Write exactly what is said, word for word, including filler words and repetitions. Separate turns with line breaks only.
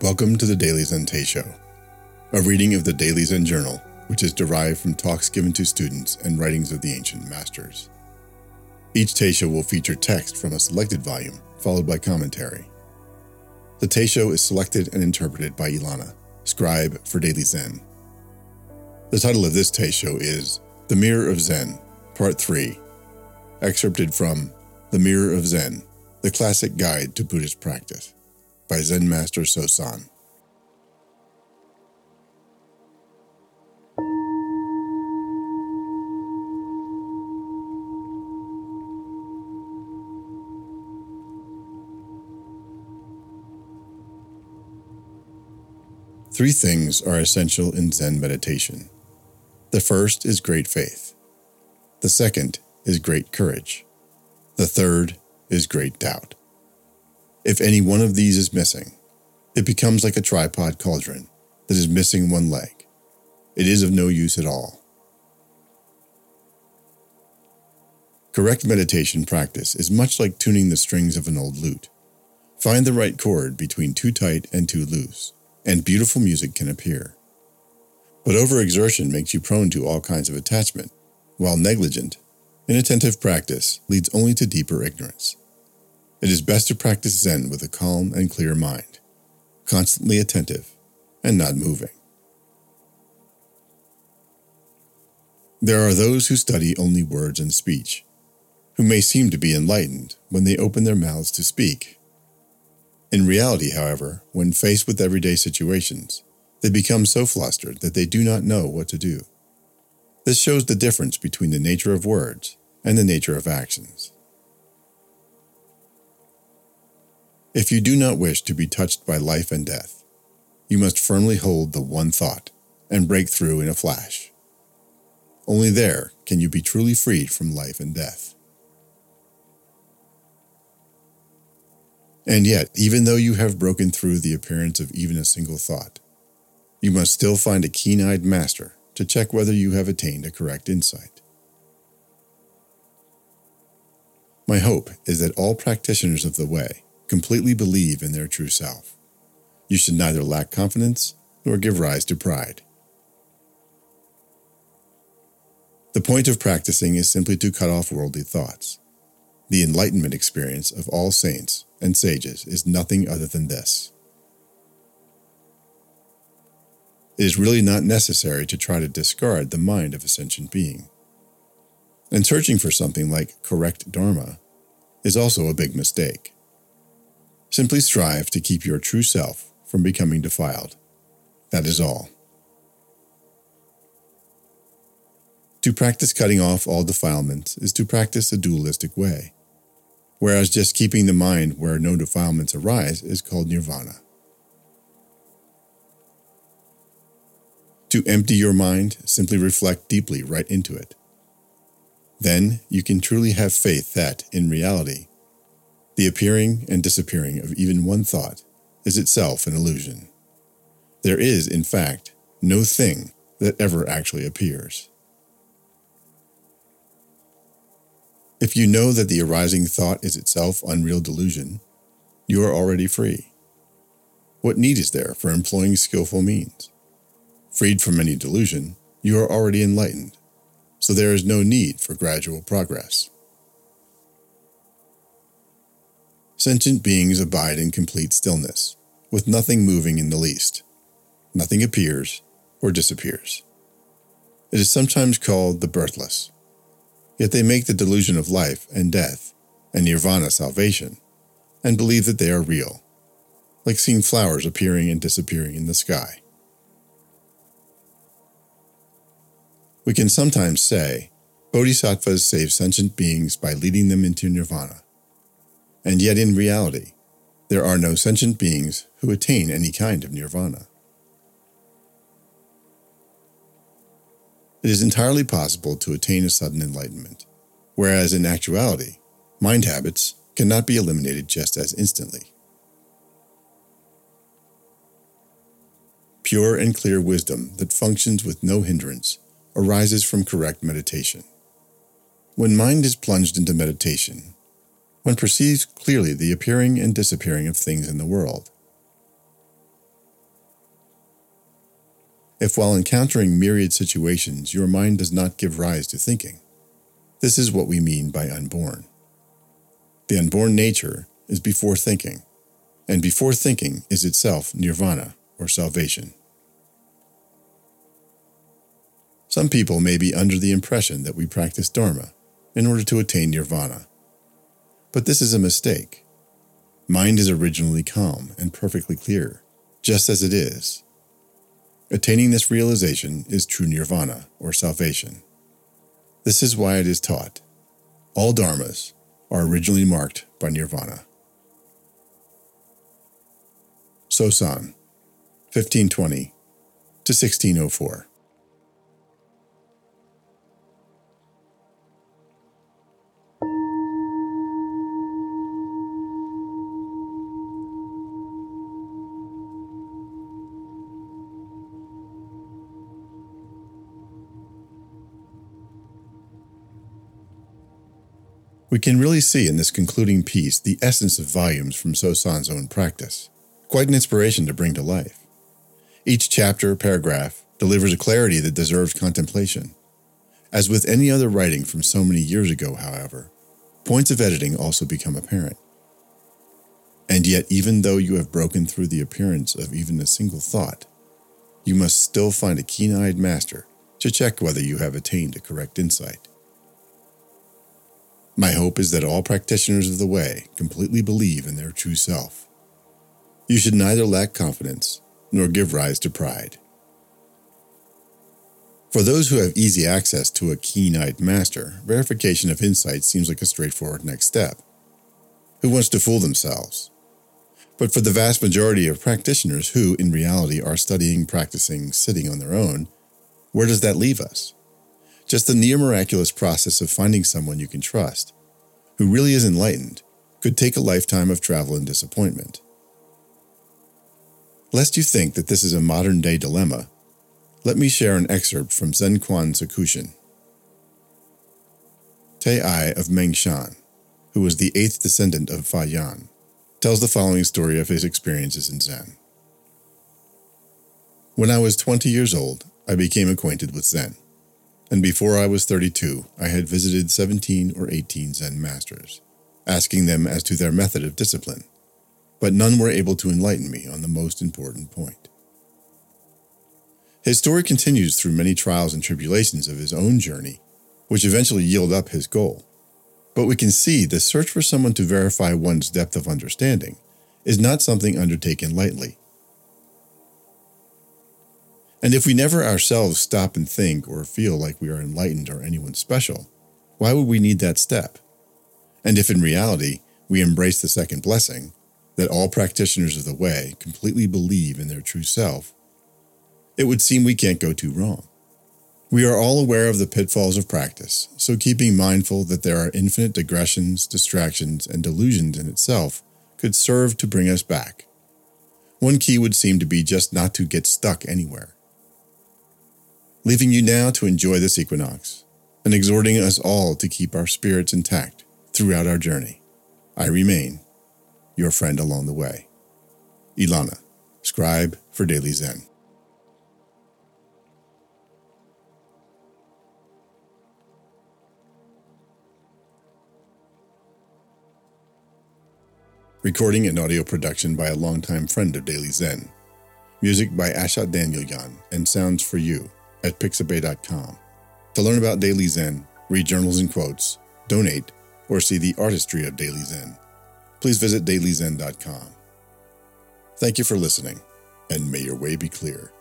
Welcome to the Daily Zen Teisho, a reading of the Daily Zen Journal, which is derived from talks given to students and writings of the ancient masters. Each Teisho will feature text from a selected volume, followed by commentary. The Teisho is selected and interpreted by Ilana, scribe for Daily Zen. The title of this Teisho is The Mirror of Zen, Part three, excerpted from The Mirror of Zen, The Classic Guide to Buddhist Practice, by Zen Master Sosan. Three things are essential in Zen meditation. The first is great faith. The second is great courage. The third is great doubt. If any one of these is missing, it becomes like a tripod cauldron that is missing one leg. It is of no use at all. Correct meditation practice is much like tuning the strings of an old lute. Find the right chord between too tight and too loose, and beautiful music can appear. But overexertion makes you prone to all kinds of attachment, while negligent, inattentive practice leads only to deeper ignorance. It is best to practice Zen with a calm and clear mind, constantly attentive and not moving. There are those who study only words and speech, who may seem to be enlightened when they open their mouths to speak. In reality, however, when faced with everyday situations, they become so flustered that they do not know what to do. This shows the difference between the nature of words and the nature of actions. If you do not wish to be touched by life and death, you must firmly hold the one thought and break through in a flash. Only there can you be truly freed from life and death. And yet, even though you have broken through the appearance of even a single thought, you must still find a keen-eyed master to check whether you have attained a correct insight. My hope is that all practitioners of the way completely believe in their true self. You should neither lack confidence nor give rise to pride. The point of practicing is simply to cut off worldly thoughts. The enlightenment experience of all saints and sages is nothing other than this. It is really not necessary to try to discard the mind of a sentient being. And searching for something like correct Dharma is also a big mistake. Simply strive to keep your true self from becoming defiled. That is all. To practice cutting off all defilements is to practice a dualistic way, whereas just keeping the mind where no defilements arise is called nirvana. To empty your mind, simply reflect deeply right into it. Then you can truly have faith that, in reality, the appearing and disappearing of even one thought is itself an illusion. There is, in fact, no thing that ever actually appears. If you know that the arising thought is itself unreal delusion, you are already free. What need is there for employing skillful means? Freed from any delusion, you are already enlightened, so there is no need for gradual progress. Sentient beings abide in complete stillness, with nothing moving in the least. Nothing appears or disappears. It is sometimes called the birthless. Yet they make the delusion of life and death and nirvana salvation, and believe that they are real, like seeing flowers appearing and disappearing in the sky. We can sometimes say, bodhisattvas save sentient beings by leading them into nirvana. And yet in reality, there are no sentient beings who attain any kind of nirvana. It is entirely possible to attain a sudden enlightenment, whereas in actuality, mind habits cannot be eliminated just as instantly. Pure and clear wisdom that functions with no hindrance arises from correct meditation. When mind is plunged into meditation, one perceives clearly the appearing and disappearing of things in the world. if while encountering myriad situations your mind does not give rise to thinking. This is what we mean by unborn. The unborn nature is before thinking, and before thinking is itself nirvana, or salvation. Some people may be under the impression that we practice Dharma in order to attain nirvana. But this is a mistake. Mind is originally calm and perfectly clear, just as it is. Attaining this realization is true nirvana, or salvation. This is why it is taught. All dharmas are originally marked by nirvana. Sosan, fifteen twenty to sixteen oh four. We can really see in this concluding piece the essence of volumes from Sosan's own practice. Quite an inspiration to bring to life. Each chapter or paragraph delivers a clarity that deserves contemplation. As with any other writing from so many years ago, however, points of editing also become apparent. And yet, even though you have broken through the appearance of even a single thought, you must still find a keen-eyed master to check whether you have attained a correct insight. My hope is that all practitioners of the way completely believe in their true self. You should neither lack confidence nor give rise to pride. For those who have easy access to a keen-eyed master, verification of insight seems like a straightforward next step. Who wants to fool themselves? But for the vast majority of practitioners who, in reality, are studying, practicing, sitting on their own, where does that leave us? Just the near-miraculous process of finding someone you can trust, who really is enlightened, could take a lifetime of travel and disappointment. Lest you think that this is a modern-day dilemma, let me share an excerpt from Zen Quan Sakushin. Te Ai of Mengshan, who was the eighth descendant of Fa Yan, tells the following story of his experiences in Zen. When I was twenty years old, I became acquainted with Zen, and before I was thirty-two, I had visited seventeen or eighteen Zen masters, asking them as to their method of discipline, but none were able to enlighten me on the most important point. His story continues through many trials and tribulations of his own journey, which eventually yield up his goal. But we can see the search for someone to verify one's depth of understanding is not something undertaken lightly. And if we never ourselves stop and think or feel like we are enlightened or anyone special, why would we need that step? And if in reality we embrace the second blessing, that all practitioners of the way completely believe in their true self, it would seem we can't go too wrong. We are all aware of the pitfalls of practice, so keeping mindful that there are infinite digressions, distractions, and delusions in itself could serve to bring us back. One key would seem to be just not to get stuck anywhere. Leaving you now to enjoy this equinox, and exhorting us all to keep our spirits intact throughout our journey, I remain your friend along the way. Ilana, scribe for Daily Zen. Recording and audio production by a longtime friend of Daily Zen. Music by Ashat Danielyan and Sounds for You at pixabay dot com. To learn about Daily Zen, read journals and quotes, donate, or see the artistry of Daily Zen, please visit daily zen dot com. Thank you for listening, and may your way be clear.